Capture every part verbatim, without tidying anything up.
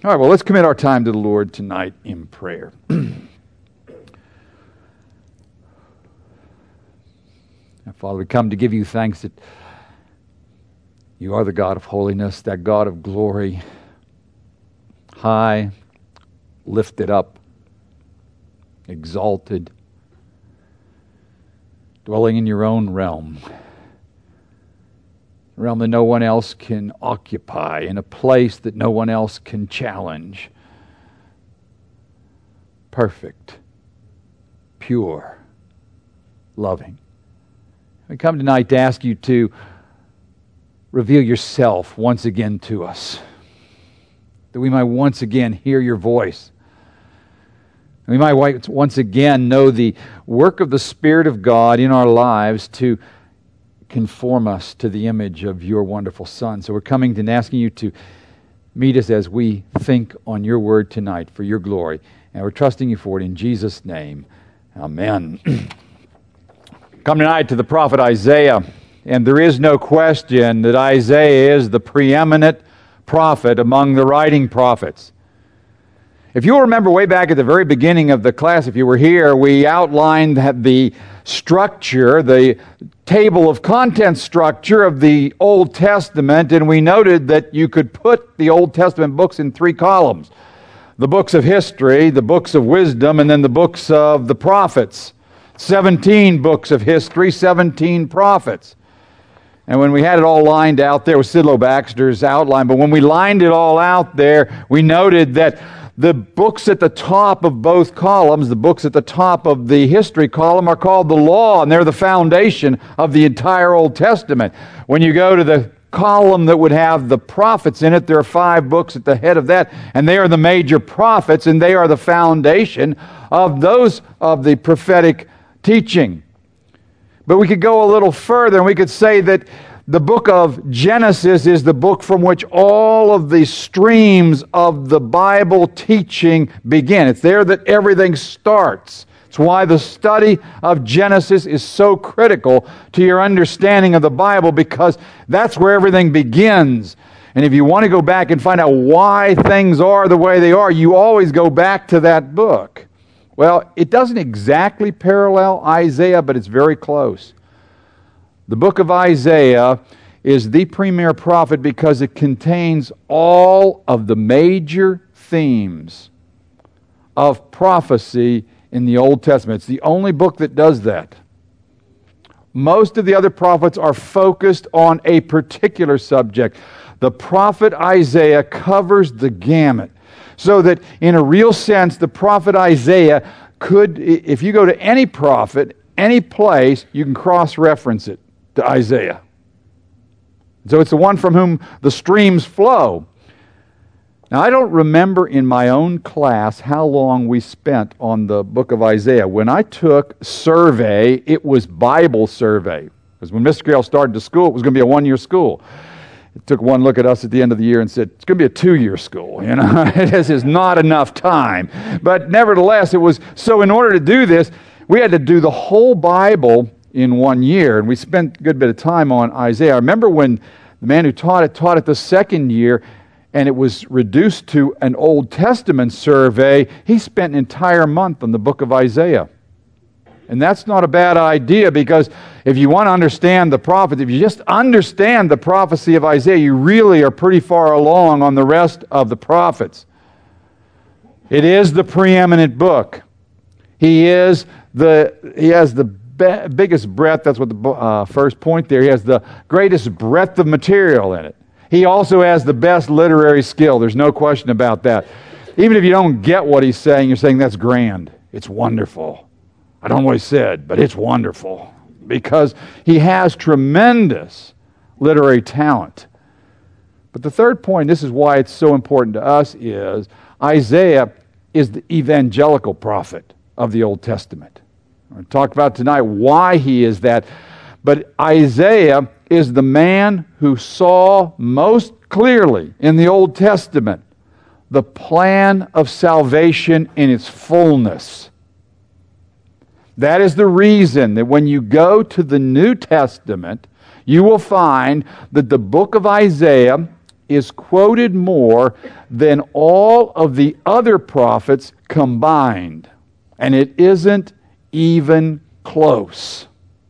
All right, well, let's commit our time to the Lord tonight in prayer. Now, Father, we come to give you thanks that you are the God of holiness, that God of glory, high, lifted up, exalted, dwelling in your own realm, a realm that no one else can occupy, in a place that no one else can challenge. Perfect, pure, loving. We come tonight to ask you to reveal yourself once again to us, that we might once again hear your voice. We might once again know the work of the Spirit of God in our lives to conform us to the image of your wonderful Son. So we're coming and asking you to meet us as we think on your word tonight for your glory. And we're trusting you for it in Jesus' name. Amen. Come tonight to the prophet Isaiah. And there is no question that Isaiah is the preeminent prophet among the writing prophets. If you'll remember way back at the very beginning of the class, if you were here, we outlined the structure, the table of contents structure of the Old Testament, and we noted that you could put the Old Testament books in three columns. The books of history, the books of wisdom, and then the books of the prophets. Seventeen books of history, seventeen prophets. And when we had it all lined out there with Sidlow Baxter's outline, but when we lined it all out there, we noted that the books at the top of both columns, the books at the top of the history column, are called the law, and they're the foundation of the entire Old Testament. When you go to the column that would have the prophets in it, there are five books at the head of that, and they are the major prophets, and they are the foundation of those of the prophetic teaching. But we could go a little further, and we could say that the book of Genesis is the book from which all of the streams of the Bible teaching begin. It's there that everything starts. It's why the study of Genesis is so critical to your understanding of the Bible, because that's where everything begins. And if you want to go back and find out why things are the way they are, you always go back to that book. Well, it doesn't exactly parallel Isaiah, but it's very close. The book of Isaiah is the premier prophet because it contains all of the major themes of prophecy in the Old Testament. It's the only book that does that. Most of the other prophets are focused on a particular subject. The prophet Isaiah covers the gamut. So that in a real sense, the prophet Isaiah could, if you go to any prophet, any place, you can cross-reference it to Isaiah. So it's the one from whom the streams flow. Now, I don't remember in my own class how long we spent on the book of Isaiah. When I took survey, it was Bible survey. Because when Mister Gale started to school, it was going to be a one-year school. It took one look at us at the end of the year and said, it's going to be a two-year school. You know, this is not enough time. But nevertheless, it was, so in order to do this, we had to do the whole Bible in one year. And we spent a good bit of time on Isaiah. I remember when the man who taught it taught it the second year, and it was reduced to an Old Testament survey. He spent an entire month on the book of Isaiah. And that's not a bad idea, because if you want to understand the prophet, if you just understand the prophecy of Isaiah, you really are pretty far along on the rest of the prophets. It is the preeminent book. He is the he has the be- biggest breadth. That's what the uh, first point there. He has the greatest breadth of material in it. He also has the best literary skill. There's no question about that. Even if you don't get what he's saying, you're saying that's grand. It's wonderful. I don't know what he said, but it's wonderful, because he has tremendous literary talent. But the third point, this is why it's so important to us, is Isaiah is the evangelical prophet of the Old Testament. We're going to talk about tonight why he is that. But Isaiah is the man who saw most clearly in the Old Testament the plan of salvation in its fullness. That is the reason that when you go to the New Testament, you will find that the book of Isaiah is quoted more than all of the other prophets combined. And it isn't even close.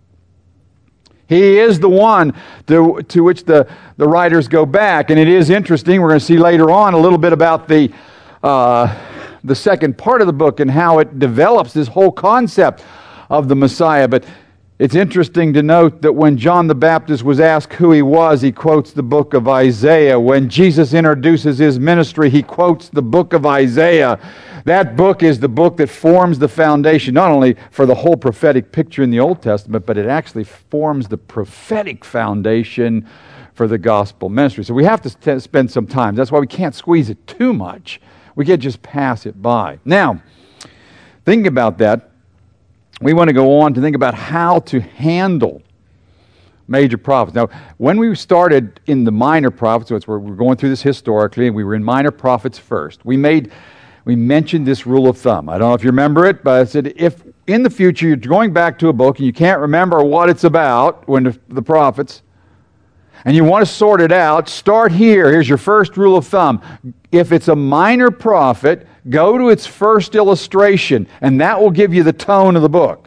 He is the one to, to which the, the writers go back. And it is interesting. We're going to see later on a little bit about the, uh, the second part of the book and how it develops this whole concept of the Messiah. But it's interesting to note that when John the Baptist was asked who he was, he quotes the book of Isaiah. When Jesus introduces his ministry, he quotes the book of Isaiah. That book is the book that forms the foundation, not only for the whole prophetic picture in the Old Testament, but it actually forms the prophetic foundation for the gospel ministry. So we have to st- spend some time. That's why we can't squeeze it too much. We can't just pass it by. Now, thinking about that, we want to go on to think about how to handle major prophets. Now, when we started in the minor prophets, so it's where we're going through this historically, and we were in minor prophets first, we made we mentioned this rule of thumb. I don't know if you remember it, but I said if in the future you're going back to a book and you can't remember what it's about, when the, the prophets, and you want to sort it out, start here. Here's your first rule of thumb. If it's a minor prophet, go to its first illustration, and that will give you the tone of the book.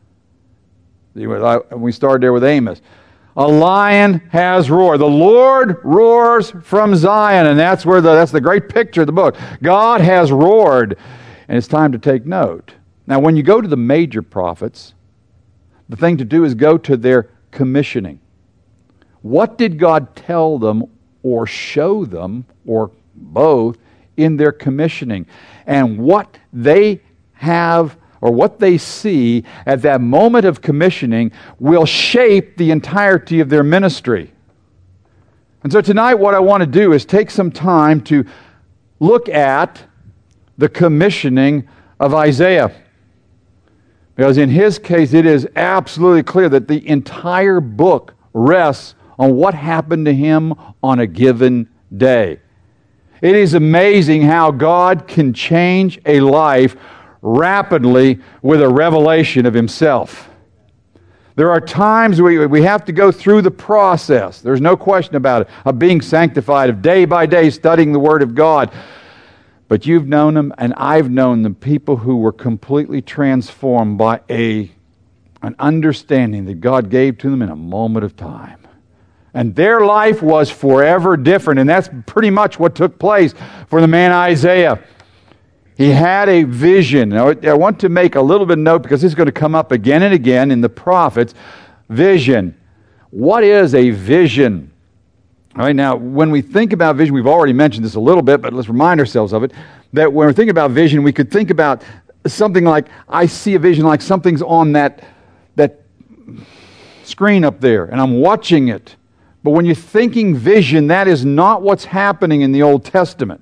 We started there with Amos. A lion has roared. The Lord roars from Zion, and that's where the that's the great picture of the book. God has roared, and it's time to take note. Now, when you go to the major prophets, the thing to do is go to their commissioning. What did God tell them or show them, or both, in their commissioning? And what they have or what they see at that moment of commissioning will shape the entirety of their ministry. And so tonight what I want to do is take some time to look at the commissioning of Isaiah. Because in his case it is absolutely clear that the entire book rests on what happened to him on a given day. It is amazing how God can change a life rapidly with a revelation of himself. There are times we, we have to go through the process, there's no question about it, of being sanctified, of day by day studying the Word of God. But you've known them, and I've known them, people who were completely transformed by a an understanding that God gave to them in a moment of time. And their life was forever different, and that's pretty much what took place for the man Isaiah. He had a vision. Now, I want to make a little bit of note because this is going to come up again and again in the prophets. Vision. What is a vision? All right, now, when we think about vision, we've already mentioned this a little bit, but let's remind ourselves of it, that when we're thinking about vision, we could think about something like, I see a vision like something's on that, that screen up there, and I'm watching it. But when you're thinking vision, that is not what's happening in the Old Testament.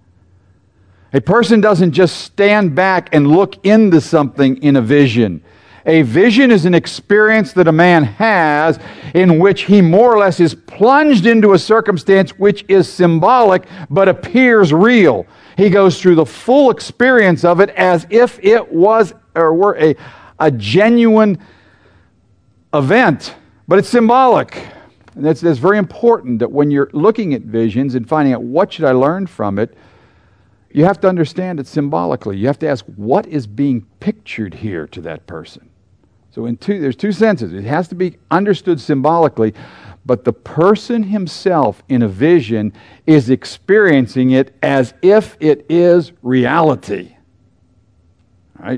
A person doesn't just stand back and look into something in a vision. A vision is an experience that a man has in which he more or less is plunged into a circumstance which is symbolic but appears real. He goes through the full experience of it as if it was or were a, a genuine event, but it's symbolic. And that's, that's very important that when you're looking at visions and finding out what should I learn from it, you have to understand it symbolically. You have to ask, what is being pictured here to that person? So in two, there's two senses. It has to be understood symbolically, but the person himself in a vision is experiencing it as if it is reality. Right?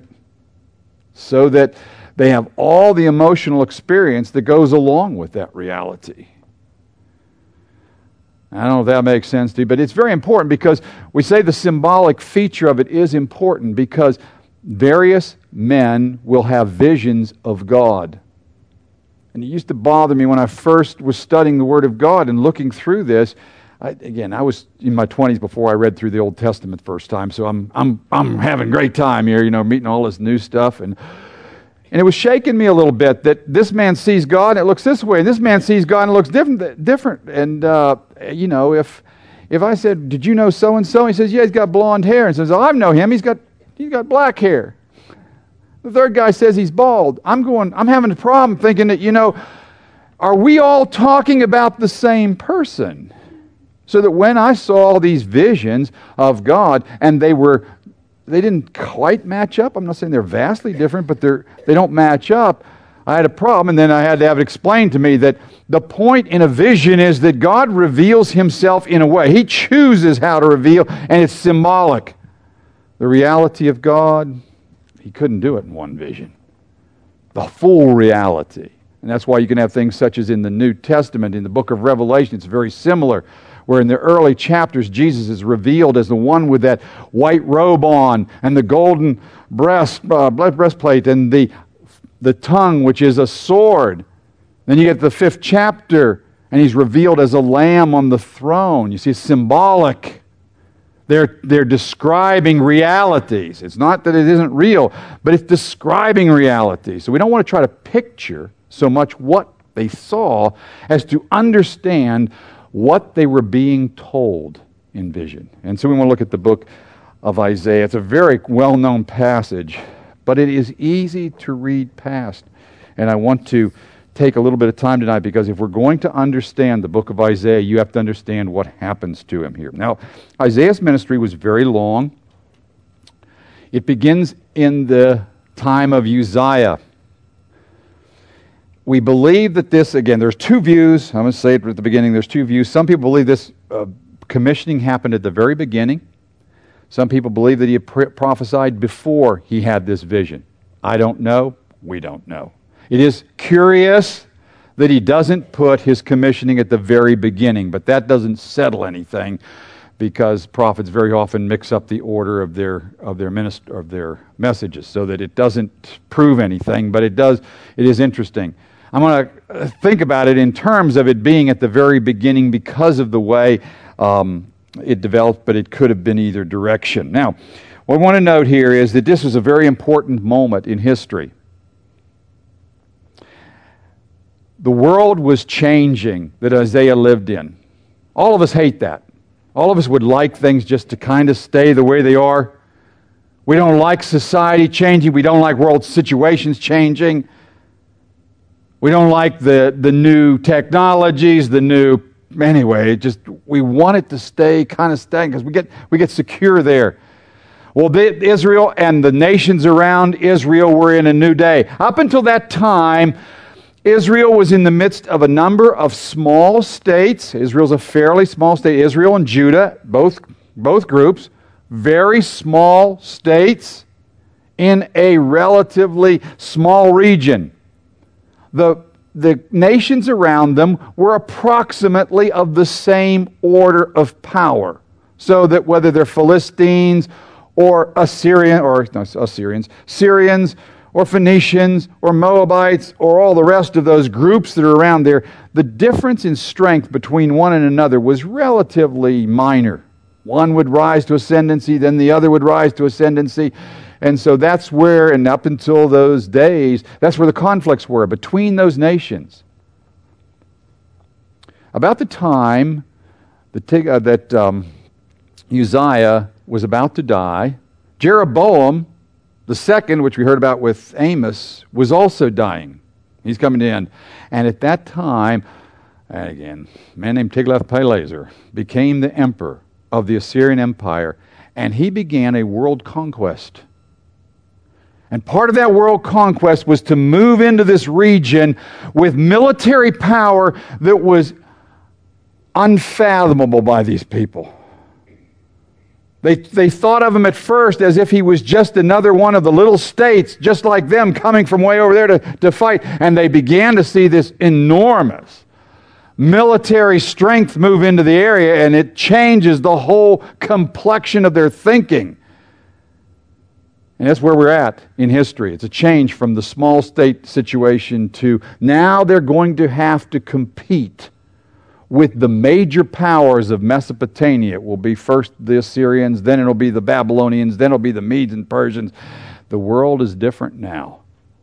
So that they have all the emotional experience that goes along with that reality. I don't know if that makes sense to you, but it's very important because we say the symbolic feature of it is important because various men will have visions of God. And it used to bother me when I first was studying the Word of God and looking through this. I, again, I was in my twenties before I read through the Old Testament first time, so I'm I'm I'm having a great time here, you know, meeting all this new stuff. And And it was shaking me a little bit that this man sees God and it looks this way, and this man sees God and it looks different. different. And, uh, you know, if if I said, did you know so-and-so? He says, yeah, he's got blonde hair. And says, oh, I know him. He's got he's got black hair. The third guy says he's bald. I'm going, I'm having a problem thinking that, you know, are we all talking about the same person? So that when I saw these visions of God, and they were, they didn't quite match up. I'm not saying they're vastly different, but they're they don't match up. I had a problem, and then I had to have it explained to me that the point in a vision is that God reveals Himself in a way. He chooses how to reveal, and it's symbolic. The reality of God, He couldn't do it in one vision. The full reality. And that's why you can have things such as in the New Testament, in the book of Revelation, it's very similar, where in the early chapters, Jesus is revealed as the one with that white robe on, and the golden breast, uh, breastplate, and the the tongue, which is a sword. Then you get the fifth chapter, and He's revealed as a lamb on the throne. You see, it's symbolic. They're, they're describing realities. It's not that it isn't real, but it's describing reality. So we don't want to try to picture so much what they saw as to understand what they were being told in vision. And so we want to look at the book of Isaiah. It's a very well-known passage, but it is easy to read past. And I want to take a little bit of time tonight, because if we're going to understand the book of Isaiah, you have to understand what happens to him here. Now, Isaiah's ministry was very long. It begins in the time of Uzziah. We believe that this, again, there's two views. I'm going to say it at the beginning. There's two views. Some people believe this uh, commissioning happened at the very beginning. Some people believe that he had prophesied before he had this vision. I don't know. We don't know. It is curious that he doesn't put his commissioning at the very beginning, but that doesn't settle anything, because prophets very often mix up the order of their of their minister of their messages, so that it doesn't prove anything, but it does. It is interesting. I'm going to think about it in terms of it being at the very beginning because of the way um, it developed, but it could have been either direction. Now, what I want to note here is that this was a very important moment in history. The world was changing that Isaiah lived in. All of us hate that. All of us would like things just to kind of stay the way they are. We don't like society changing. We don't like world situations changing. We don't like the, the new technologies, the new... Anyway, it just we want it to stay kind of stagnant because we get, we get secure there. Well, the, Israel and the nations around Israel were in a new day. Up until that time, Israel was in the midst of a number of small states. Israel's a fairly small state. Israel and Judah, both, both groups, very small states in a relatively small region. The, the nations around them were approximately of the same order of power. So that whether they're Philistines or Assyrian, or no, Assyrians, Syrians, or Phoenicians, or Moabites, or all the rest of those groups that are around there, the difference in strength between one and another was relatively minor. One would rise to ascendancy, then the other would rise to ascendancy. And so that's where, and up until those days, that's where the conflicts were between those nations. About the time that, uh, that um, Uzziah was about to die, Jeroboam the second, which we heard about with Amos, was also dying. He's coming in. And at that time, and again, a man named Tiglath-Pileser became the emperor of the Assyrian Empire, and he began a world conquest. And part of that world conquest was to move into this region with military power that was unfathomable by these people. They, they thought of him at first as if he was just another one of the little states, just like them, coming from way over there to, to fight. And they began to see this enormous military strength move into the area, and it changes the whole complexion of their thinking. And that's where we're at in history. It's a change from the small state situation to now they're going to have to compete with the major powers of Mesopotamia. It will be first the Assyrians, then it'll be the Babylonians, then it'll be the Medes and Persians. The world is different now.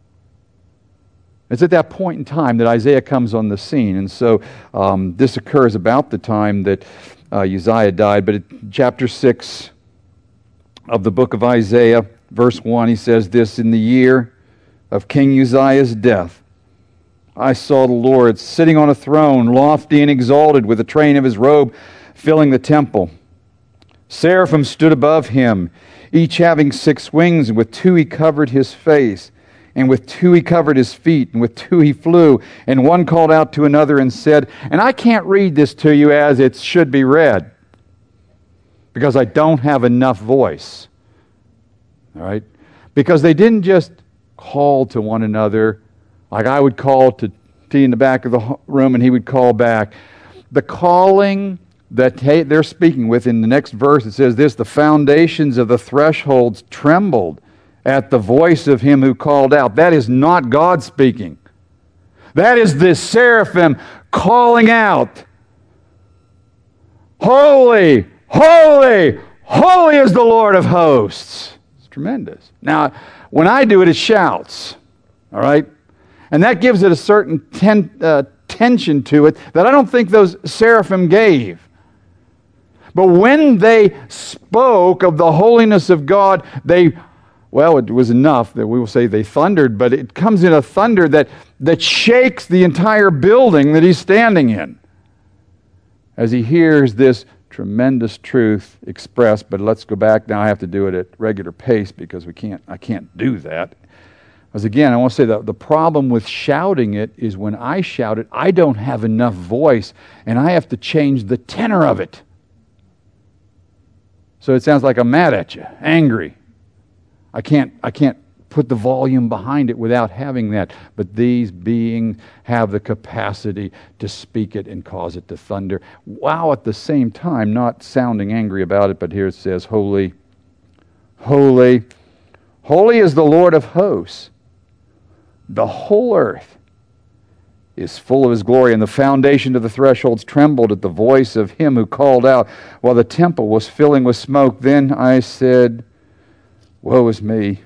It's at that point in time that Isaiah comes on the scene. And so um, this occurs about the time that uh, Uzziah died. But in chapter six of the book of Isaiah, verse one, he says this, "In the year of King Uzziah's death, I saw the Lord sitting on a throne, lofty and exalted, with the train of his robe filling the temple. Seraphim stood above him, each having six wings, and with two he covered his face, and with two he covered his feet, and with two he flew. And one called out to another and said, and I can't read this to you as it should be read, because I don't have enough voice. All right? Because they didn't just call to one another, like I would call to T in the back of the room and he would call back. The calling that they're speaking with in the next verse, it says this, the foundations of the thresholds trembled at the voice of him who called out. That is not God speaking. That is the seraphim calling out, holy, holy, holy is the Lord of hosts. It's tremendous. Now, when I do it, it shouts. All right? And that gives it a certain ten, uh, tension to it that I don't think those seraphim gave. But when they spoke of the holiness of God, they, well, it was enough that we will say they thundered, but it comes in a thunder that, that shakes the entire building that he's standing in as he hears this tremendous truth expressed. But let's go back now. I have to do it at regular pace because we can't. I can't do that. Because again, I want to say that the problem with shouting it is when I shout it, I don't have enough voice, and I have to change the tenor of it. So it sounds like I'm mad at you, angry. I can't. I can't put the volume behind it without having that. But these beings have the capacity to speak it and cause it to thunder, while at the same time not sounding angry about it. But here it says, holy, holy, holy is the Lord of hosts. The whole earth is full of his glory, and the foundation of the thresholds trembled at the voice of him who called out, while the temple was filling with smoke. Then I said, woe is me,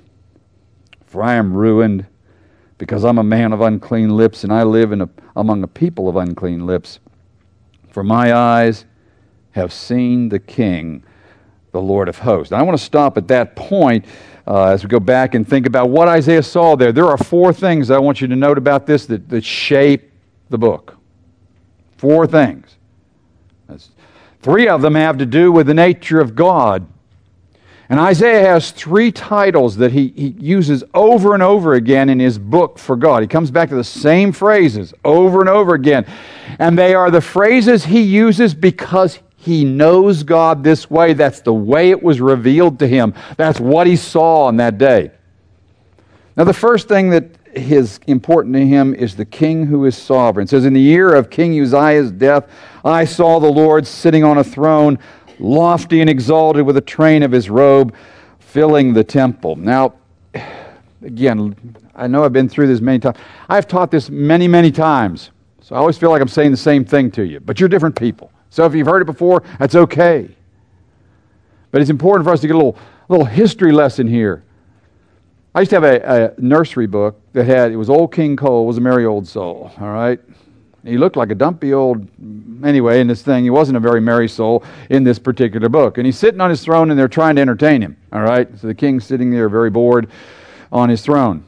for I am ruined, because I'm a man of unclean lips, and I live in a, among a people of unclean lips. For my eyes have seen the King, the Lord of hosts. Now, I want to stop at that point uh, as we go back and think about what Isaiah saw there. There are four things I want you to note about this that, that shape the book. Four things. That's, three of them have to do with the nature of God. And Isaiah has three titles that he, he uses over and over again in his book for God. He comes back to the same phrases over and over again. And they are the phrases he uses because he knows God this way. That's the way it was revealed to him. That's what he saw on that day. Now, the first thing that is important to him is the King who is sovereign. It says, in the year of King Uzziah's death, I saw the Lord sitting on a throne, lofty and exalted, with a train of his robe filling the temple. Now, again, I know I've been through this many times. I've taught this many, many times. So I always feel like I'm saying the same thing to you. But you're different people. So if you've heard it before, that's okay. But it's important for us to get a little, little history lesson here. I used to have a, a nursery book that had, it was Old King Cole was a merry old soul, all right? He looked like a dumpy old, anyway, in this thing. He wasn't a very merry soul in this particular book. And he's sitting on his throne and they're trying to entertain him, all right? So the king's sitting there very bored on his throne.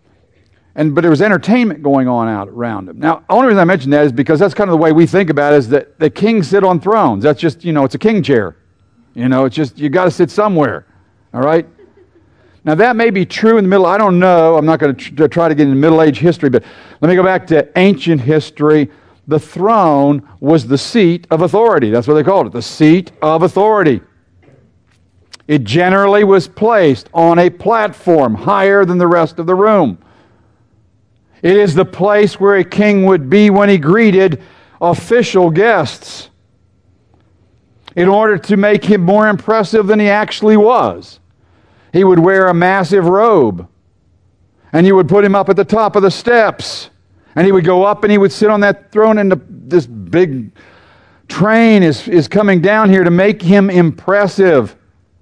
And But there was entertainment going on out around him. Now, the only reason I mention that is because that's kind of the way we think about it, is that the kings sit on thrones. That's just, you know, it's a king chair. You know, it's just, you got to sit somewhere, all right? Now, that may be true in the middle. I don't know. I'm not going to tr- try to get into Middle Age history, but let me go back to ancient history. The throne was the seat of authority. That's what they called it, the seat of authority. It generally was placed on a platform higher than the rest of the room. It is the place where a king would be when he greeted official guests, in order to make him more impressive than he actually was. He would wear a massive robe, and you would put him up at the top of the steps, and he would go up and he would sit on that throne, and the, this big train is, is coming down here to make him impressive.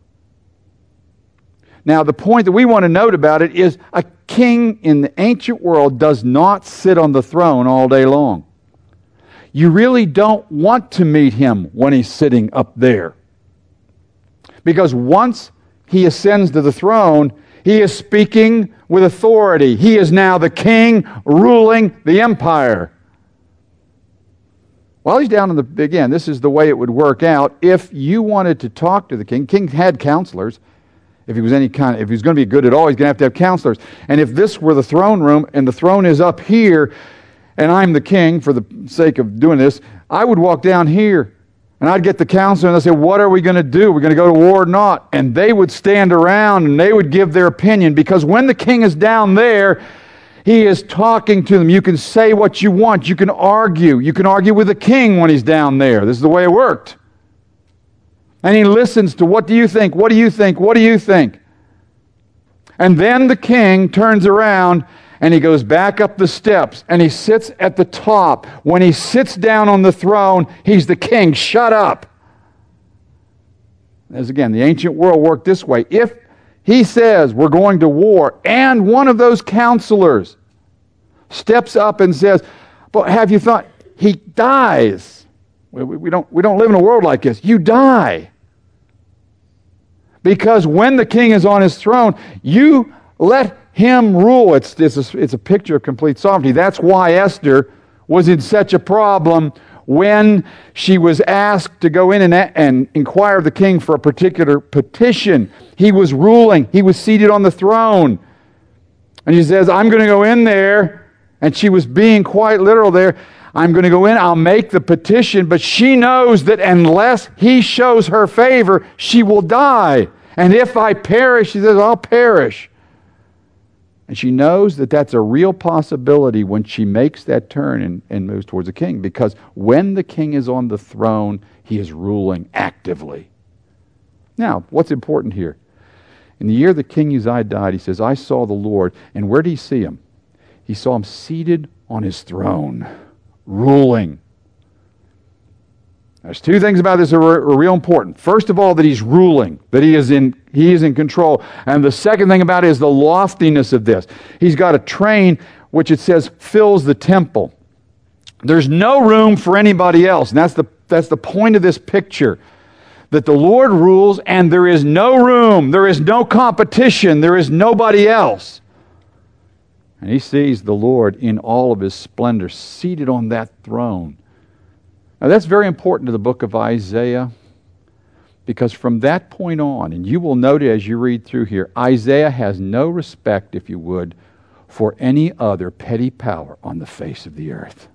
Now, the point that we want to note about it is a king in the ancient world does not sit on the throne all day long. You really don't want to meet him when he's sitting up there. Because once he ascends to the throne, he is speaking with authority. He is now the king ruling the empire. While he's down in the, again, this is the way it would work out. If you wanted to talk to the king, king had counselors. If he was any kind of, if he was going to be good at all, he's going to have to have counselors. And if this were the throne room and the throne is up here, and I'm the king for the sake of doing this, I would walk down here and I'd get the counselor and they'd say, what are we going to do? We're going to go to war or not? And they would stand around and they would give their opinion, because when the king is down there, he is talking to them. You can say what you want. You can argue. You can argue with the king when he's down there. This is the way it worked. And he listens to, what do you think? What do you think? What do you think? And then the king turns around and he goes back up the steps and he sits at the top. When he sits down on the throne, he's the king. Shut up. As again, the ancient world worked this way. If he says we're going to war, and one of those counselors steps up and says, but have you thought, he dies. We, we, don't, we don't live in a world like this. You die. Because when the king is on his throne, you let him rule. It's, it's, a, it's a picture of complete sovereignty. That's why Esther was in such a problem when she was asked to go in and, and inquire of the king for a particular petition. He was ruling. He was seated on the throne. And she says, I'm going to go in there. And she was being quite literal there. I'm going to go in, I'll make the petition, but she knows that unless he shows her favor, she will die. And if I perish, she says, I'll perish. And she knows that that's a real possibility when she makes that turn and, and moves towards the king. Because when the king is on the throne, he is ruling actively. Now, what's important here? In the year that King Uzziah died, he says, I saw the Lord. And where did he see him? He saw him seated on his throne, ruling. There's two things about this that are, are real important. First of all, that he's ruling, that he is in he is in control. And the second thing about it is the loftiness of this. He's got a train, which it says fills the temple. There's no room for anybody else. And that's the that's the point of this picture. That the Lord rules and there is no room, there is no competition, there is nobody else. And he sees the Lord in all of his splendor, seated on that throne. Now that's very important to the book of Isaiah, because from that point on, and you will note as you read through here, Isaiah has no respect, if you would, for any other petty power on the face of the earth.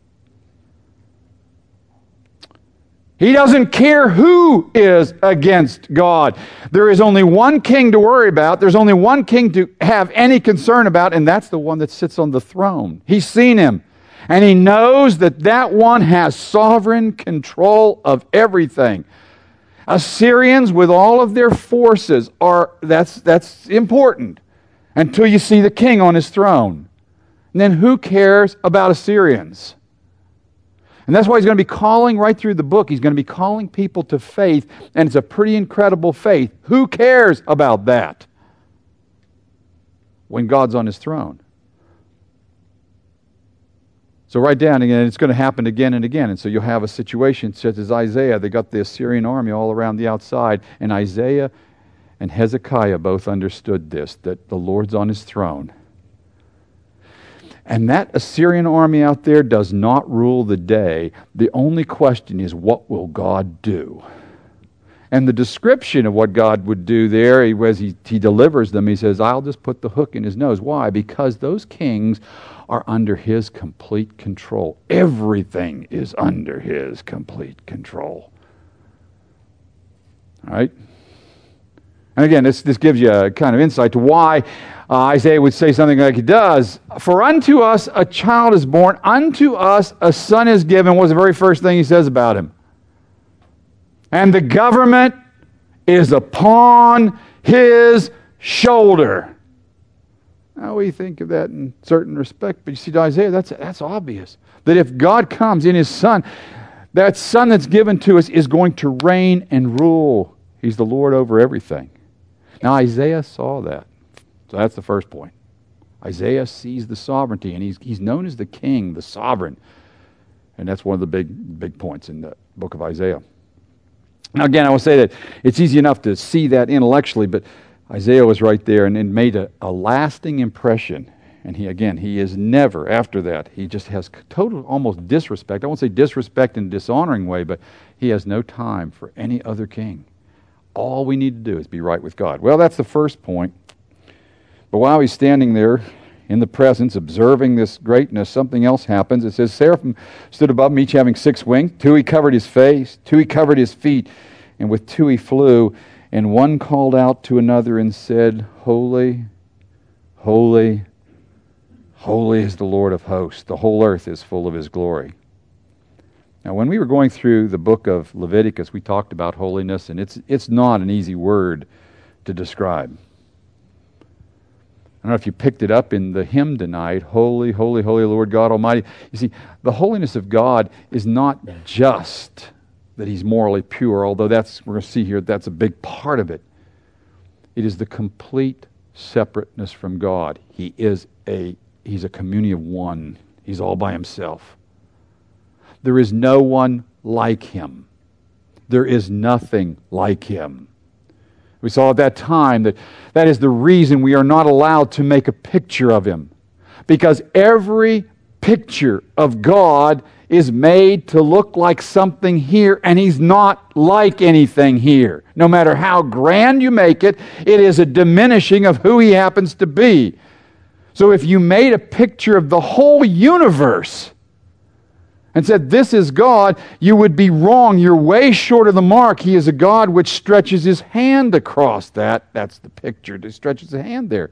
He doesn't care who is against God. There is only one king to worry about. There's only one king to have any concern about, and that's the one that sits on the throne. He's seen him, and he knows that that one has sovereign control of everything. Assyrians, with all of their forces, are that's that's important until you see the king on his throne. And then who cares about Assyrians? And that's why he's going to be calling right through the book. He's going to be calling people to faith, and it's a pretty incredible faith. Who cares about that when God's on his throne? So write down again, it's going to happen again and again. And so you'll have a situation such as Isaiah. They got the Assyrian army all around the outside, and Isaiah and Hezekiah both understood this, that the Lord's on his throne. And that Assyrian army out there does not rule the day. The only question is, what will God do? And the description of what God would do there, as he, he delivers them, he says, I'll just put the hook in his nose. Why? Because those kings are under his complete control. Everything is under his complete control. All right? And again, this, this gives you a kind of insight to why uh, Isaiah would say something like he does. For unto us a child is born, unto us a son is given, was the very first thing he says about him. And the government is upon his shoulder. Now we think of that in certain respect, but you see to Isaiah, that's, that's obvious. That if God comes in his son, that son that's given to us is going to reign and rule. He's the Lord over everything. Now Isaiah saw that. So that's the first point. Isaiah sees the sovereignty, and he's, he's known as the king, the sovereign. And that's one of the big, big points in the book of Isaiah. Now again, I will say that it's easy enough to see that intellectually, but Isaiah was right there and it made a, a lasting impression And he, again, he is never, after that, he just has total, almost disrespect. I won't say disrespect in a dishonoring way, but he has no time for any other king. All we need to do is be right with God. Well, that's the first point. But while he's standing there in the presence, observing this greatness, something else happens. It says, Seraphim stood above him, each having six wings. Two he covered his face, two he covered his feet, and with two he flew. And one called out to another and said, Holy, holy, holy is the Lord of hosts. The whole earth is full of his glory. Now, when we were going through the book of Leviticus, we talked about holiness, and it's it's not an easy word to describe. I don't know if you picked it up in the hymn tonight, Holy, holy, holy Lord God Almighty. You see, the holiness of God is not just that he's morally pure, although that's, we're going to see here, that's a big part of it. It is the complete separateness from God. He is a, he's a communion of one. He's all by himself. There is no one like him. There is nothing like him. We saw at that time that that is the reason we are not allowed to make a picture of him. Because every picture of God is made to look like something here, and he's not like anything here. No matter how grand you make it, it is a diminishing of who he happens to be. So if you made a picture of the whole universe and said, this is God, you would be wrong. You're way short of the mark. He is a God which stretches his hand across that. That's the picture. He stretches his hand there.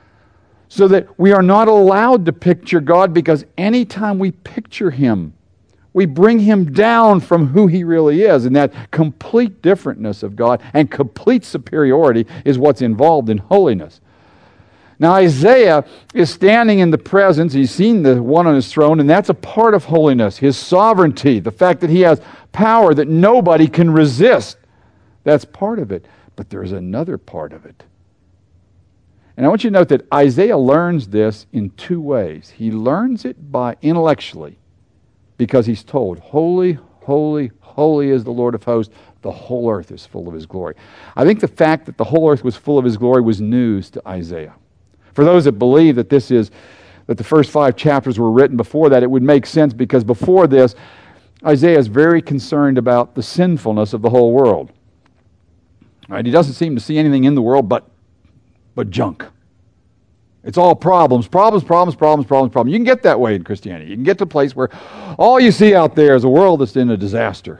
So that we are not allowed to picture God, because anytime we picture him, we bring him down from who he really is. And that complete differentness of God and complete superiority is what's involved in holiness. Now Isaiah is standing in the presence. He's seen the one on his throne, and that's a part of holiness. His sovereignty, the fact that he has power that nobody can resist. That's part of it. But there's another part of it. And I want you to note that Isaiah learns this in two ways. He learns it by intellectually, because he's told, Holy, holy, holy is the Lord of hosts. The whole earth is full of his glory. I think the fact that the whole earth was full of his glory was news to Isaiah. For those that believe that this is, that the first five chapters were written before that, it would make sense, because before this, Isaiah is very concerned about the sinfulness of the whole world. Right? He doesn't seem to see anything in the world but, but junk. It's all problems, problems, problems, problems, problems, problems. You can get that way in Christianity. You can get to a place where all you see out there is a world that's in a disaster.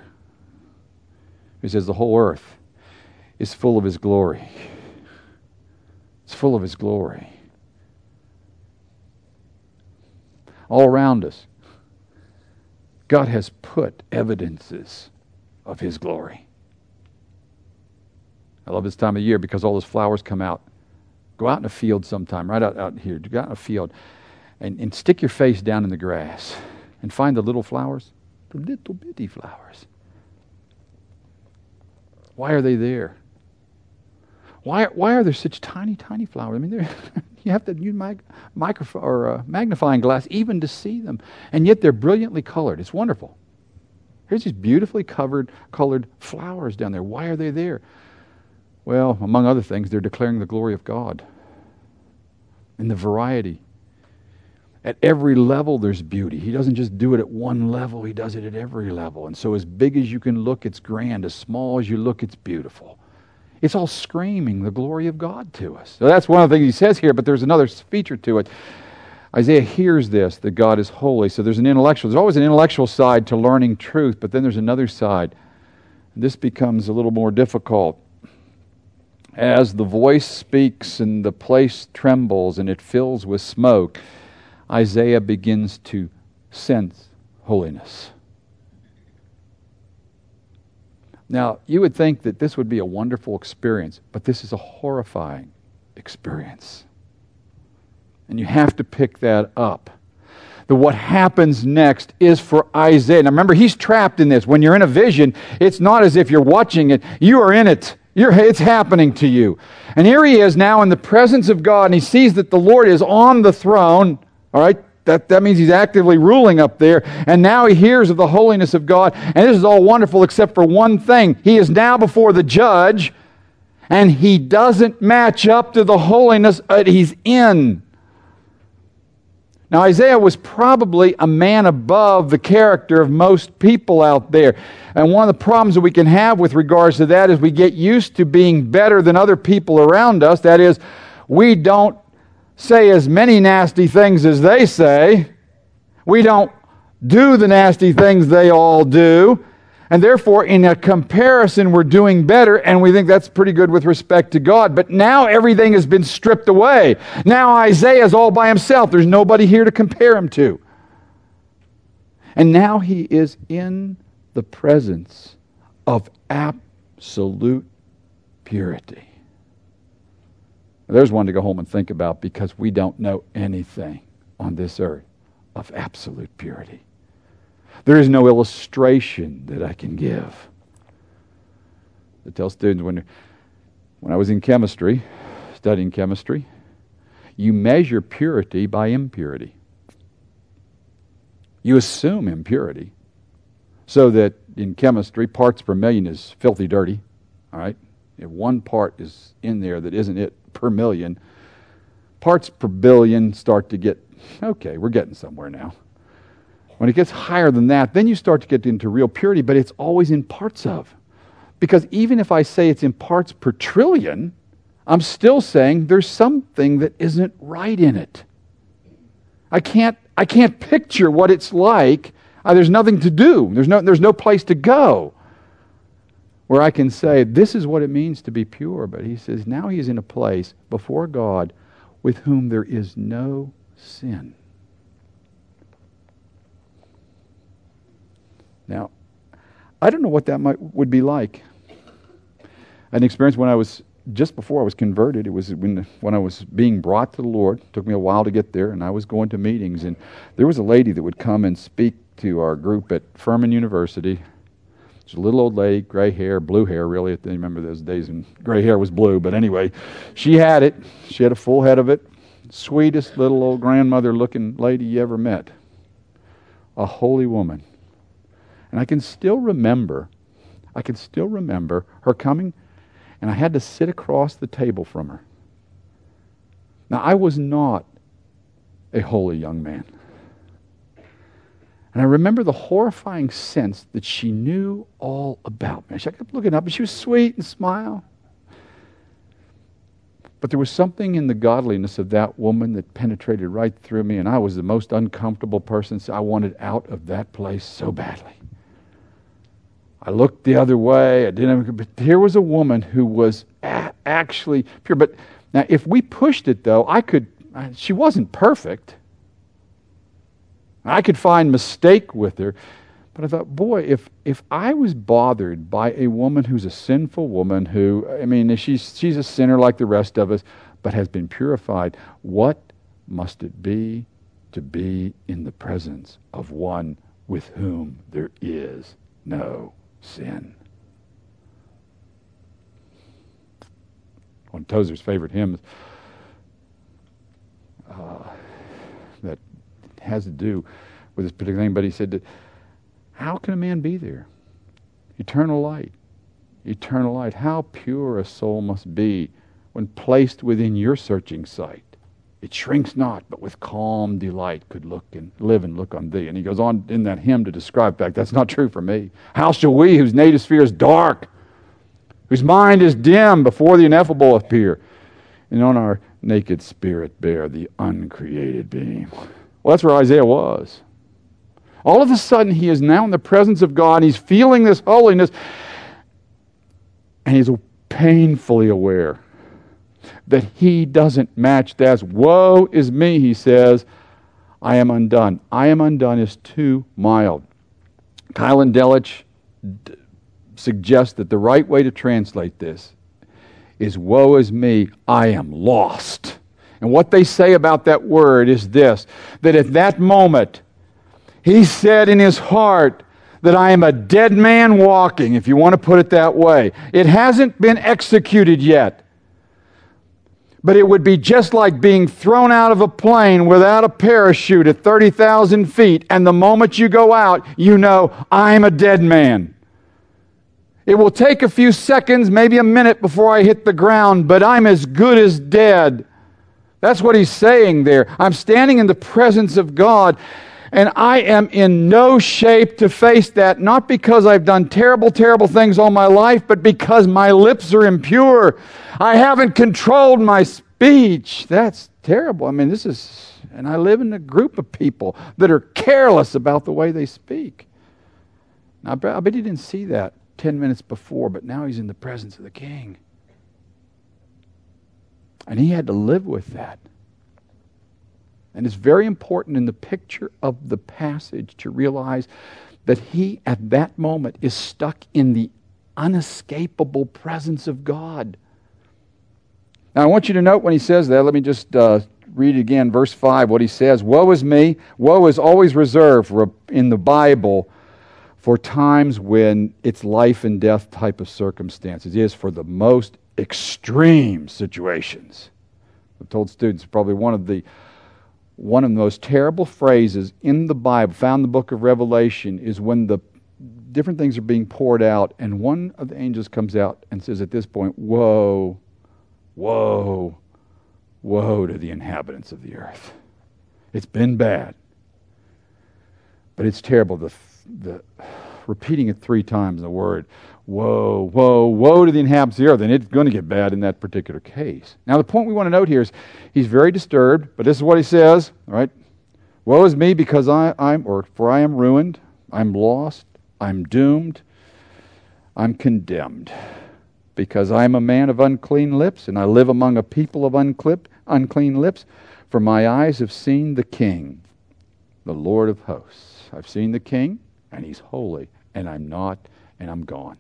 He says the whole earth is full of his glory. It's full of his glory. All around us, God has put evidences of his glory. I love this time of year because all those flowers come out. Go out in a field sometime, right out, out here. Go out in a field and, and stick your face down in the grass and find the little flowers, the little bitty flowers. Why are they there? Why, why are there such tiny, tiny flowers? I mean, they're you have to use mag, microphone or a magnifying glass even to see them. And yet they're brilliantly colored. It's wonderful. Here's these beautifully covered, colored flowers down there. Why are they there? Well, among other things, they're declaring the glory of God. And the variety. At every level there's beauty. He doesn't just do it at one level, he does it at every level. And so as big as you can look, it's grand. As small as you look, it's beautiful. It's all screaming the glory of God to us. So that's one of the things he says here, but there's another feature to it. Isaiah hears this, that God is holy. So there's an intellectual, there's always an intellectual side to learning truth, but then there's another side. This becomes a little more difficult. As the voice speaks and the place trembles and it fills with smoke, Isaiah begins to sense holiness. Now, you would think that this would be a wonderful experience, but this is a horrifying experience. And you have to pick that up. That what happens next is for Isaiah. Now remember, he's trapped in this. When you're in a vision, it's not as if you're watching it. You are in it. You're, it's happening to you. And here he is now in the presence of God, and he sees that the Lord is on the throne. All right? That, that means he's actively ruling up there. And now he hears of the holiness of God. And this is all wonderful except for one thing. He is now before the judge, and he doesn't match up to the holiness that he's in. Now, Isaiah was probably a man above the character of most people out there. And one of the problems that we can have with regards to that is we get used to being better than other people around us. That is, we don't say as many nasty things as they say. We don't do the nasty things they all do. And therefore, in a comparison, we're doing better, and we think that's pretty good with respect to God. But now everything has been stripped away. Now Isaiah is all by himself. There's nobody here to compare him to. And now he is in the presence of absolute purity. There's one to go home and think about, because we don't know anything on this earth of absolute purity. There is no illustration that I can give. I tell students when, when I was in chemistry, studying chemistry, you measure purity by impurity. You assume impurity. So that in chemistry, parts per million is filthy dirty. All right? If one part is in there that isn't it per million, parts per billion start to get, okay, we're getting somewhere now. When it gets higher than that, then you start to get into real purity, but it's always in parts of. Because even if I say it's in parts per trillion, I'm still saying there's something that isn't right in it. I can't, I can't picture what it's like. Uh, there's nothing to do. There's no, there's no place to go where I can say, this is what it means to be pure. But he says, now he's in a place before God with whom there is no sin. Now, I don't know what that might would be like. An experience when I was, just before I was converted, it was when, when I was being brought to the Lord. It took me a while to get there, and I was going to meetings, and there was a lady that would come and speak to our group at Furman University. She's a little old lady, gray hair, blue hair, really. I remember those days when gray hair was blue, but anyway, she had it. She had a full head of it. Sweetest little old grandmother-looking lady you ever met. A holy woman. And I can still remember, I can still remember her coming, and I had to sit across the table from her. Now, I was not a holy young man. And I remember the horrifying sense that she knew all about me. She kept looking up, and she was sweet and smile. But there was something in the godliness of that woman that penetrated right through me, and I was the most uncomfortable person, so I wanted out of that place so badly. I looked the other way. I didn't. But here was a woman who was a- actually pure. But now, if we pushed it, though, I could. She wasn't perfect. I could find mistake with her, but I thought, boy, if if I was bothered by a woman who's a sinful woman, who I mean, she's she's a sinner like the rest of us, but has been purified, what must it be to be in the presence of one with whom there is no sin? One of Tozer's favorite hymns uh, that has to do with this particular thing, but he said that, how can a man be there? Eternal light. Eternal light. How pure a soul must be when placed within your searching sight. It shrinks not, but with calm delight could look and live and look on thee. And he goes on in that hymn to describe, in fact, that's not true for me. How shall we, whose native sphere is dark, whose mind is dim, before the ineffable appear, and on our naked spirit bear the uncreated being? Well, that's where Isaiah was. All of a sudden, he is now in the presence of God. He's feeling this holiness, and he's painfully aware that he doesn't match that. Woe is me, he says. I am undone. I am undone is too mild. Kylan Delich d- suggests that the right way to translate this is, woe is me, I am lost. And what they say about that word is this, that at that moment, he said in his heart that I am a dead man walking, if you want to put it that way. It hasn't been executed yet. But it would be just like being thrown out of a plane without a parachute at thirty thousand feet, and the moment you go out, you know, I'm a dead man. It will take a few seconds, maybe a minute before I hit the ground, but I'm as good as dead. That's what he's saying there. I'm standing in the presence of God, and I am in no shape to face that, not because I've done terrible, terrible things all my life, but because my lips are impure. I haven't controlled my speech. That's terrible. I mean, this is, and I live in a group of people that are careless about the way they speak. Now, I bet, I bet he didn't see that ten minutes before, but now he's in the presence of the king. And he had to live with that. And it's very important in the picture of the passage to realize that he, at that moment, is stuck in the unescapable presence of God. Now, I want you to note when he says that, let me just uh, read again, verse five, what he says. Woe is me. Woe is always reserved for, in the Bible for times when it's life and death type of circumstances. It is for the most extreme situations. I've told students probably one of the one of the most terrible phrases in the Bible, found in the book of Revelation, is when the different things are being poured out, and one of the angels comes out and says at this point, woe, woe, woe to the inhabitants of the earth. It's been bad, but it's terrible. The, the repeating it three times, the word, woe, woe, woe to the inhabitants of the earth, and it's going to get bad in that particular case. Now, the point we want to note here is he's very disturbed, but this is what he says, all right? Woe is me because I, I'm, or for I am ruined, I'm lost, I'm doomed, I'm condemned, because I am a man of unclean lips, and I live among a people of unclip, unclean lips, for my eyes have seen the King, the Lord of hosts. I've seen the King, and he's holy, and I'm not, and I'm gone.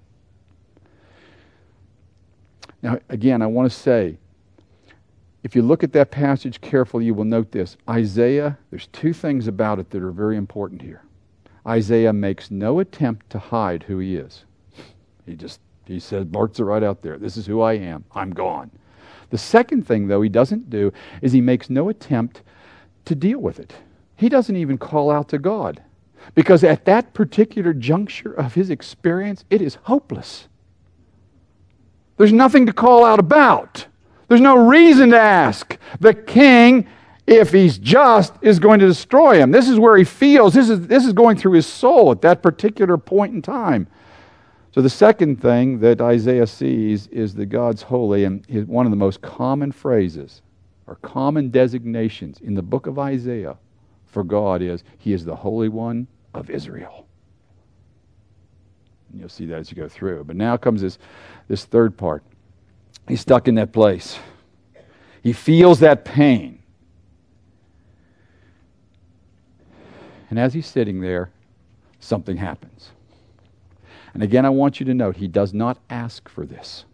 Now, again, I want to say, if you look at that passage carefully, you will note this. Isaiah, there's two things about it that are very important here. Isaiah makes no attempt to hide who he is. He just, he says, blurts it right out there. This is who I am. I'm gone. The second thing, though, he doesn't do is he makes no attempt to deal with it. He doesn't even call out to God. Because at that particular juncture of his experience, it is hopeless. There's nothing to call out about. There's no reason to ask. The king, if he's just, is going to destroy him. This is where he feels. This is, this is going through his soul at that particular point in time. So the second thing that Isaiah sees is that God's holy, and one of the most common phrases or common designations in the book of Isaiah for God is, He is the Holy One of Israel. And you'll see that as you go through. But now comes this, this third part. He's stuck in that place. He feels that pain. And as he's sitting there, something happens. And again, I want you to note, he does not ask for this.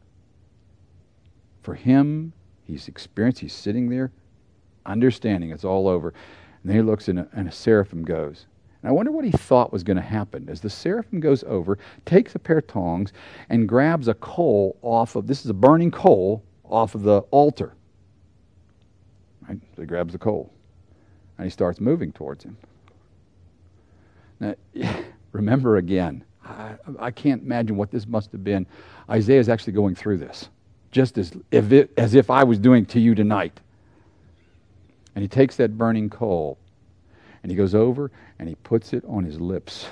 For him, he's experienced, he's sitting there, understanding it's all over. And then he looks and a, and a seraphim goes. And I wonder what he thought was going to happen. As the seraphim goes over, takes a pair of tongs, and grabs a coal off of, this is a burning coal, off of the altar. Right? So he grabs the coal. And he starts moving towards him. Now, remember again, I, I can't imagine what this must have been. Isaiah is actually going through this, just as if, it, as if I was doing to you tonight. And he takes that burning coal, and he goes over, and he puts it on his lips.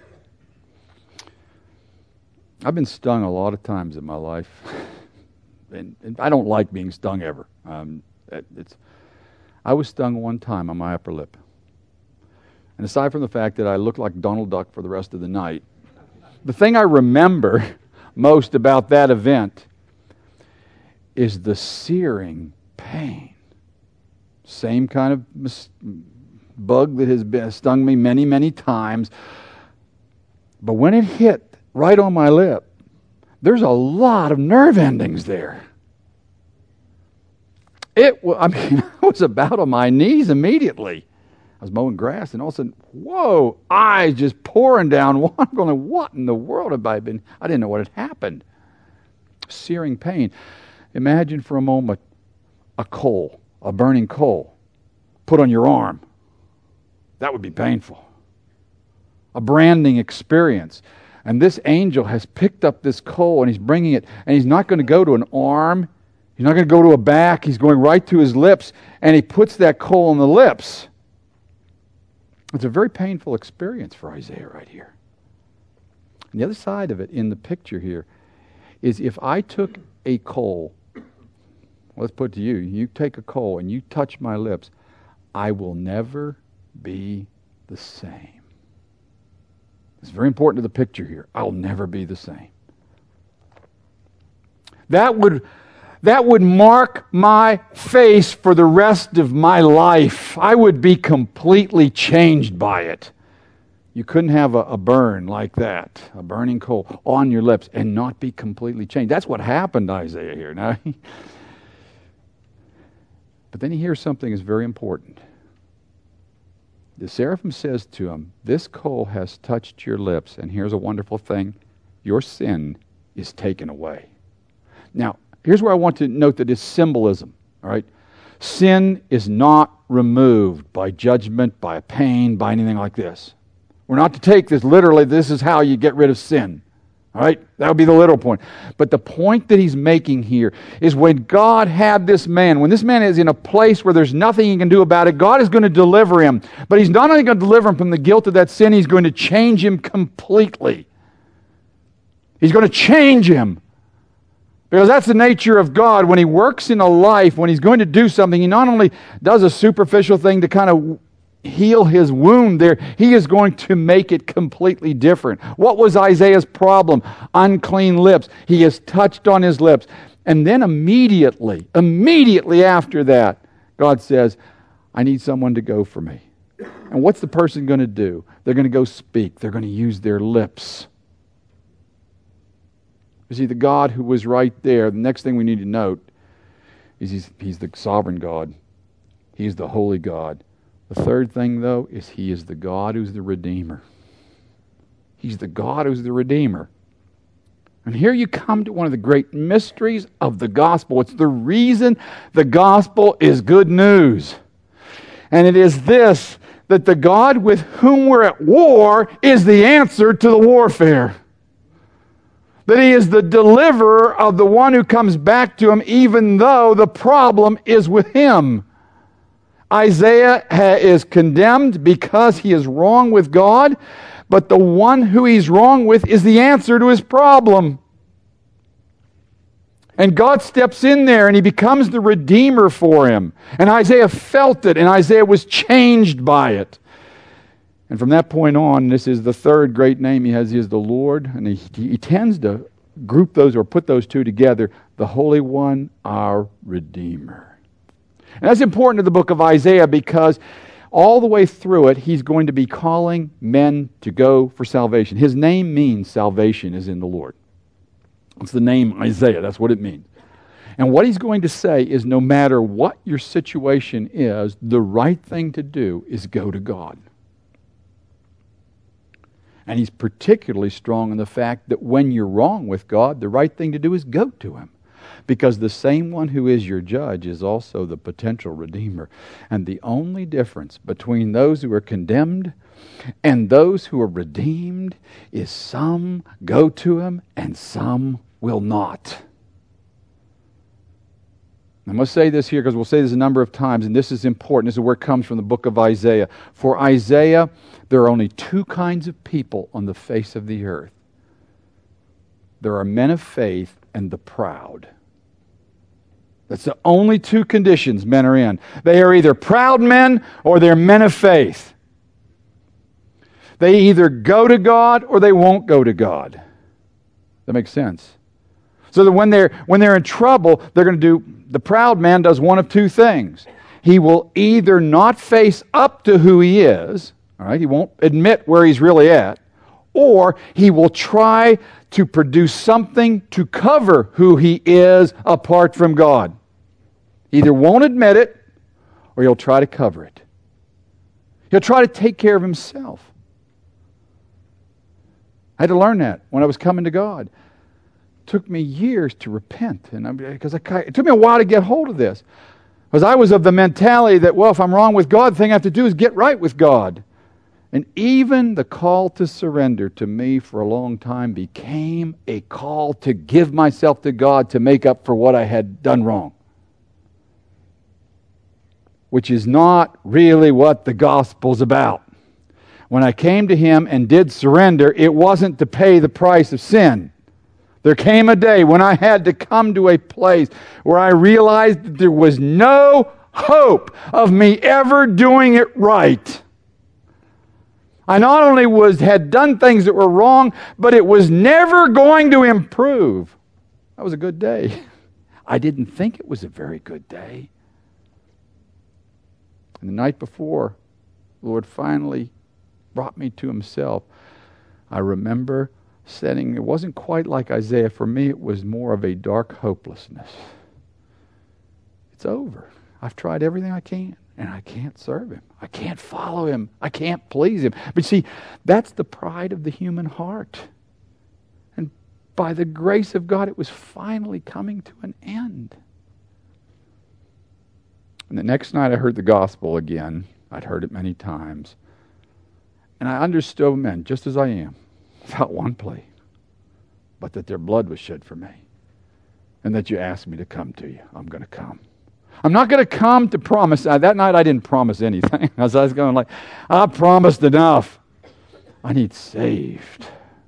I've been stung a lot of times in my life, and, and I don't like being stung ever. Um, it, it's, I was stung one time on my upper lip. And aside from the fact that I looked like Donald Duck for the rest of the night, the thing I remember most about that event is the searing pain. Same kind of mis- bug that has been, stung me many, many times. But when it hit right on my lip, there's a lot of nerve endings there. It, I mean, I was about on my knees immediately. I was mowing grass, and all of a sudden, whoa, eyes just pouring down. I'm going, what in the world have I been? I didn't know what had happened. Searing pain. Imagine for a moment a coal, a burning coal, put on your arm. That would be painful. A branding experience. And this angel has picked up this coal, and he's bringing it, and he's not going to go to an arm. He's not going to go to a back. He's going right to his lips, and he puts that coal on the lips. It's a very painful experience for Isaiah right here. And the other side of it in the picture here is if I took a coal, let's put it to you, you take a coal and you touch my lips, I will never be the same. It's very important to the picture here. I'll never be the same. That would, that would mark my face for the rest of my life. I would be completely changed by it. You couldn't have a, a burn like that, a burning coal on your lips and not be completely changed. That's what happened to Isaiah here. Now, but then he hears something that's very important. The seraphim says to him, this coal has touched your lips, and here's a wonderful thing, your sin is taken away. Now, here's where I want to note that it's symbolism, all right? Sin is not removed by judgment, by pain, by anything like this. We're not to take this literally, this is how you get rid of sin. All right? That would be the literal point. But the point that he's making here is when God had this man, when this man is in a place where there's nothing he can do about it, God is going to deliver him. But he's not only going to deliver him from the guilt of that sin, he's going to change him completely. He's going to change him. Because that's the nature of God. When he works in a life, when he's going to do something, he not only does a superficial thing to kind of heal his wound there, he is going to make it completely different. What was Isaiah's problem? Unclean lips. He is touched on his lips. And then immediately, immediately after that, God says, I need someone to go for me. And what's the person going to do? They're going to go speak. They're going to use their lips. You see, the God who was right there, the next thing we need to note is he's, he's the sovereign God. He's the holy God. The third thing, though, is he is the God who's the Redeemer. He's the God who's the Redeemer. And here you come to one of the great mysteries of the gospel. It's the reason the gospel is good news. And it is this, that the God with whom we're at war is the answer to the warfare. That he is the deliverer of the one who comes back to him, even though the problem is with him. Isaiah is condemned because he is wrong with God, but the one who he's wrong with is the answer to his problem. And God steps in there and he becomes the Redeemer for him. And Isaiah felt it, and Isaiah was changed by it. And from that point on, this is the third great name he has. He is the Lord, and he, he tends to group those or put those two together, the Holy One, our Redeemer. And that's important to the book of Isaiah because all the way through it, he's going to be calling men to go for salvation. His name means salvation is in the Lord. It's the name Isaiah. That's what it means. And what he's going to say is no matter what your situation is, the right thing to do is go to God. And he's particularly strong in the fact that when you're wrong with God, the right thing to do is go to him. Because the same one who is your judge is also the potential Redeemer. And the only difference between those who are condemned and those who are redeemed is some go to him and some will not. I must say this here because we'll say this a number of times, and this is important. This is where it comes from the book of Isaiah. For Isaiah, there are only two kinds of people on the face of the earth. There are men of faith and the proud. That's the only two conditions men are in. They are either proud men or they're men of faith. They either go to God or they won't go to God. That makes sense. So that when they're when they're in trouble, they're going to do, the proud man does one of two things. He will either not face up to who he is, all right, he won't admit where he's really at, or he will try to produce something to cover who he is apart from God. Either won't admit it, or he'll try to cover it. He'll try to take care of himself. I had to learn that when I was coming to God. It took me years to repent, and because I, it took me a while to get hold of this. Because I was of the mentality that, well, if I'm wrong with God, the thing I have to do is get right with God. And even the call to surrender to me for a long time became a call to give myself to God to make up for what I had done wrong. Which is not really what the gospel's about. When I came to Him and did surrender, it wasn't to pay the price of sin. There came a day when I had to come to a place where I realized that there was no hope of me ever doing it right. I not only was had done things that were wrong, but it was never going to improve. That was a good day. I didn't think it was a very good day. And the night before, the Lord finally brought me to Himself. I remember sitting, it wasn't quite like Isaiah. For me, it was more of a dark hopelessness. It's over. I've tried everything I can, and I can't serve Him. I can't follow Him. I can't please Him. But see, that's the pride of the human heart. And by the grace of God, it was finally coming to an end. And the next night I heard the gospel again. I'd heard it many times. And I understood men, just as I am, without one plea, but that their blood was shed for me. And that you asked me to come to you. I'm going to come. I'm not going to come to promise. Uh, that night I didn't promise anything. As I was going like, I promised enough. I need saved.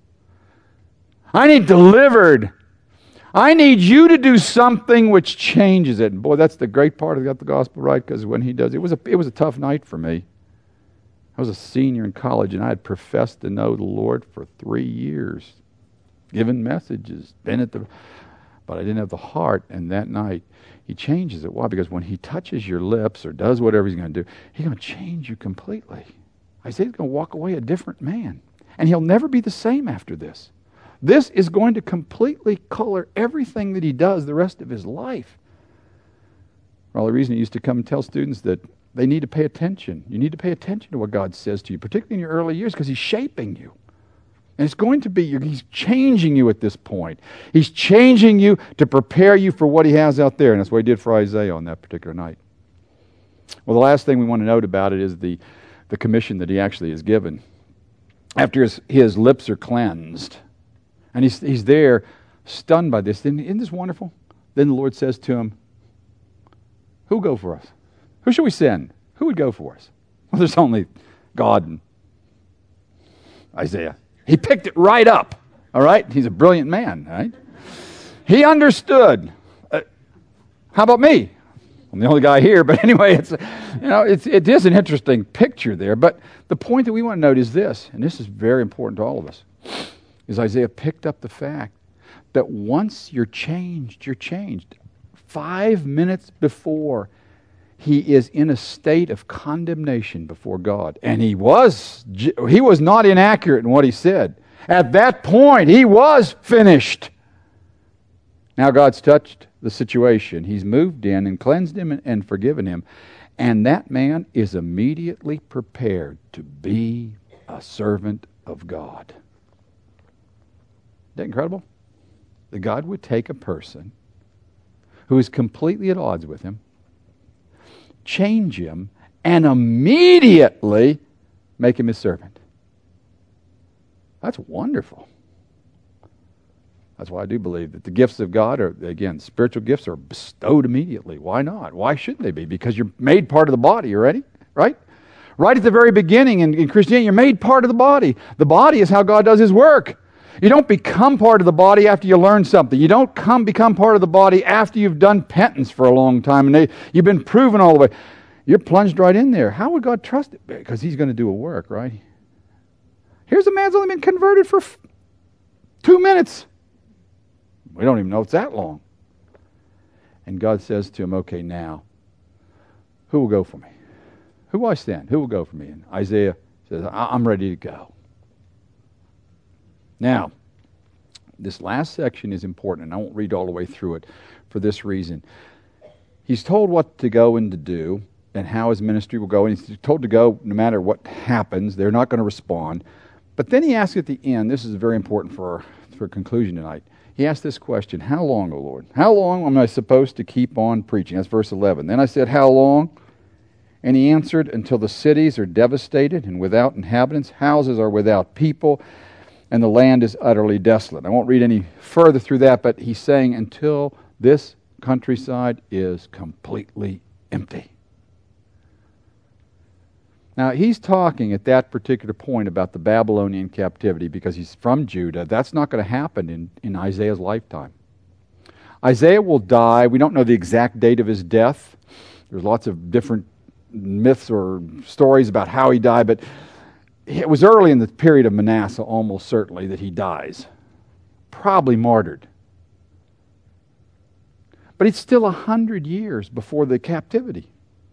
I need delivered. I need you to do something which changes it. And boy, that's the great part of got the gospel right, because when he does, it was a it was a tough night for me. I was a senior in college, and I had professed to know the Lord for three years, given messages, been at the, but I didn't have the heart. And that night, He changes it. Why? Because when He touches your lips or does whatever He's going to do, He's going to change you completely. Isaiah's going to walk away a different man, and he'll never be the same after this. This is going to completely color everything that he does the rest of his life. Well, the reason he used to come and tell students that they need to pay attention. You need to pay attention to what God says to you, particularly in your early years, because He's shaping you. And it's going to be, He's changing you at this point. He's changing you to prepare you for what He has out there. And that's what He did for Isaiah on that particular night. Well, the last thing we want to note about it is the, the commission that He actually is given. After his, his lips are cleansed, and he's, he's there stunned by this. Isn't this wonderful? Then the Lord says to him, who will go for us? Who shall we send? Who would go for us? Well, there's only God and Isaiah. He picked it right up. All right? He's a brilliant man, right? He understood. Uh, how about me? I'm the only guy here, but anyway, it's you know, it's it is an interesting picture there. But the point that we want to note is this, and this is very important to all of us, is Isaiah picked up the fact that once you're changed, you're changed. Five minutes before, he is in a state of condemnation before God. And he was he was not inaccurate in what he said. At that point, he was finished. Now God's touched the situation. He's moved in and cleansed him and, and forgiven him. And that man is immediately prepared to be a servant of God. Isn't that incredible? That God would take a person who is completely at odds with him, change him, and immediately make him his servant. That's wonderful. That's why I do believe that the gifts of God are, again, spiritual gifts are bestowed immediately. Why not? Why shouldn't they be? Because you're made part of the body, you ready? Right? Right at the very beginning in, in Christianity, you're made part of the body. The body is how God does His work. You don't become part of the body after you learn something. You don't come become part of the body after you've done penance for a long time and they, you've been proven all the way. You're plunged right in there. How would God trust it? Because He's going to do a work, right? Here's a man's only been converted for f- two minutes. We don't even know it's that long. And God says to him, okay, now, who will go for me? Who will I send? Who will go for me? And Isaiah says, I'm ready to go. Now, this last section is important, and I won't read all the way through it for this reason. He's told what to go and to do, and how his ministry will go, and he's told to go no matter what happens. They're not going to respond. But then he asks at the end, this is very important for, for conclusion tonight, he asked this question, how long, O Lord? How long am I supposed to keep on preaching? That's verse eleven. Then I said, how long? And he answered, until the cities are devastated and without inhabitants, houses are without people, and the land is utterly desolate. I won't read any further through that, but he's saying until this countryside is completely empty. Now, he's talking at that particular point about the Babylonian captivity because he's from Judah. That's not going to happen in, in Isaiah's lifetime. Isaiah will die. We don't know the exact date of his death. There's lots of different myths or stories about how he died, but it was early in the period of Manasseh, almost certainly, that he dies. Probably martyred. But it's still a hundred years before the captivity.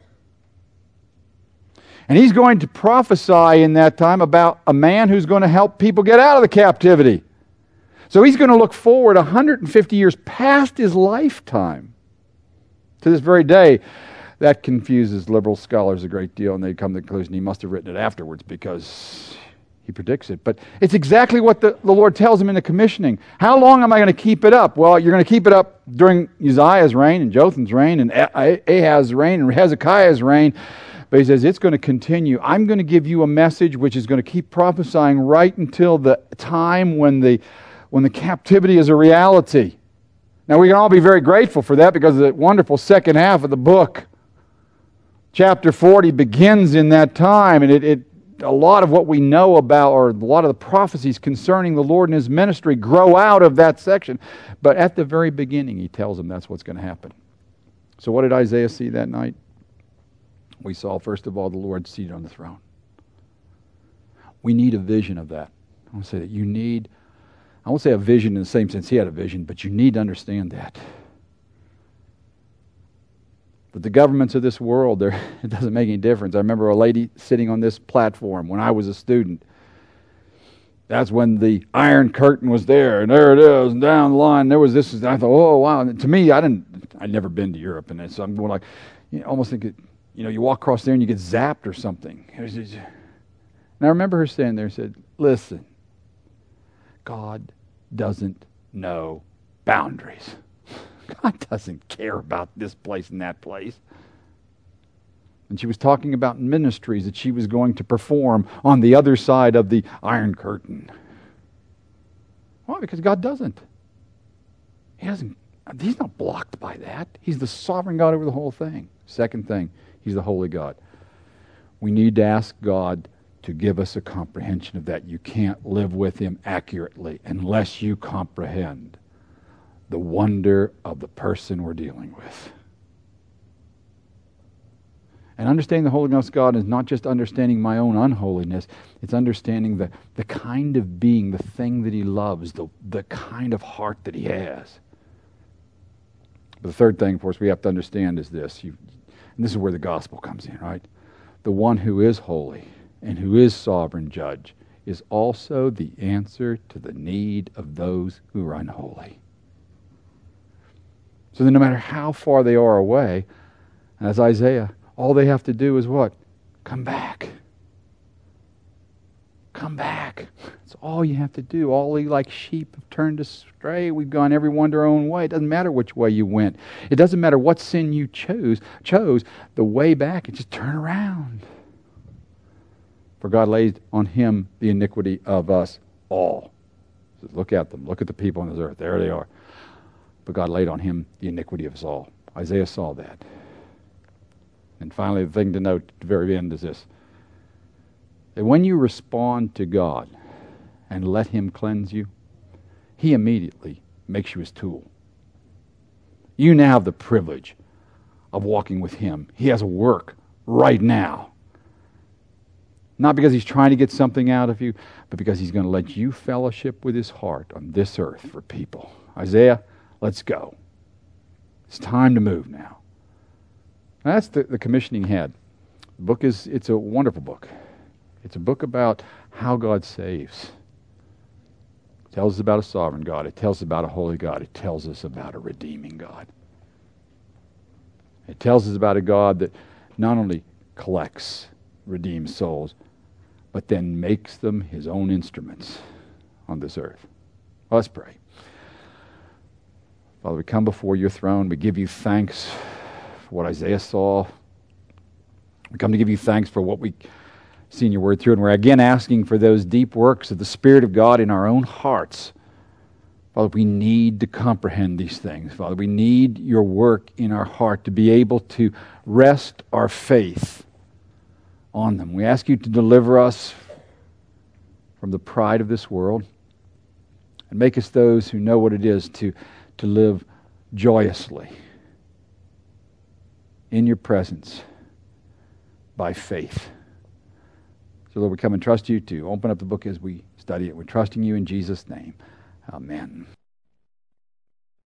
And he's going to prophesy in that time about a man who's going to help people get out of the captivity. So he's going to look forward one hundred fifty years past his lifetime. To this very day, that confuses liberal scholars a great deal, and they come to the conclusion he must have written it afterwards because he predicts it. But it's exactly what the, the Lord tells him in the commissioning. How long am I going to keep it up? Well, you're going to keep it up during Uzziah's reign and Jotham's reign and Ahaz's reign and Hezekiah's reign. But he says it's going to continue. I'm going to give you a message which is going to keep prophesying right until the time when the, when the captivity is a reality. Now, we can all be very grateful for that because of the wonderful second half of the book. Chapter forty begins in that time, and it, it a lot of what we know about, or a lot of the prophecies concerning the Lord and His ministry grow out of that section. But at the very beginning, He tells them that's what's going to happen. So what did Isaiah see that night? We saw, first of all, the Lord seated on the throne. We need a vision of that. I want to say that you need, I won't say a vision in the same sense He had a vision, but you need to understand that. But the governments of this world, it doesn't make any difference. I remember a lady sitting on this platform when I was a student. That's when the Iron Curtain was there, and there it is, and down the line there was this. And I thought, oh wow! And to me, I didn't. I'd never been to Europe, and so I'm going like, you know, almost think, it, you know, you walk across there and you get zapped or something. And I remember her standing there and said, "Listen, God doesn't know boundaries. God doesn't care about this place and that place." And she was talking about ministries that she was going to perform on the other side of the Iron Curtain. Why? Because God doesn't. He doesn't. He's not blocked by that. He's the sovereign God over the whole thing. Second thing, He's the holy God. We need to ask God to give us a comprehension of that. You can't live with Him accurately unless you comprehend the wonder of the person we're dealing with. And understanding the holiness of God is not just understanding my own unholiness, it's understanding the, the kind of being, the thing that He loves, the, the kind of heart that He has. But the third thing, of course, we have to understand is this. You, and this is where the gospel comes in, right? The one who is holy and who is sovereign judge is also the answer to the need of those who are unholy. So that no matter how far they are away, as Isaiah, all they have to do is what? Come back. Come back. That's all you have to do. All we like sheep have turned astray. We've gone every one their own way. It doesn't matter which way you went. It doesn't matter what sin you chose. Chose the way back. It's just turn around. For God laid on Him the iniquity of us all. So look at them. Look at the people on this earth. There they are. But God laid on Him the iniquity of us all. Isaiah saw that. And finally, the thing to note at the very end is this. That when you respond to God and let Him cleanse you, He immediately makes you His tool. You now have the privilege of walking with Him. He has a work right now. Not because He's trying to get something out of you, but because He's going to let you fellowship with His heart on this earth for people. Isaiah, let's go. It's time to move now. Now that's the, the commissioning he had. The book is, it's a wonderful book. It's a book about how God saves. It tells us about a sovereign God. It tells us about a holy God. It tells us about a redeeming God. It tells us about a God that not only collects redeemed souls, but then makes them His own instruments on this earth. Well, let's pray. Father, we come before Your throne. We give You thanks for what Isaiah saw. We come to give you thanks for what we see in your word through, and we're again asking for those deep works of the Spirit of God in our own hearts. Father, we need to comprehend these things. Father, we need your work in our heart to be able to rest our faith on them. We ask you to deliver us from the pride of this world and make us those who know what it is to, to live joyously in your presence by faith. So Lord, we come and trust you to open up the book as we study it. We're trusting you in Jesus' name. Amen.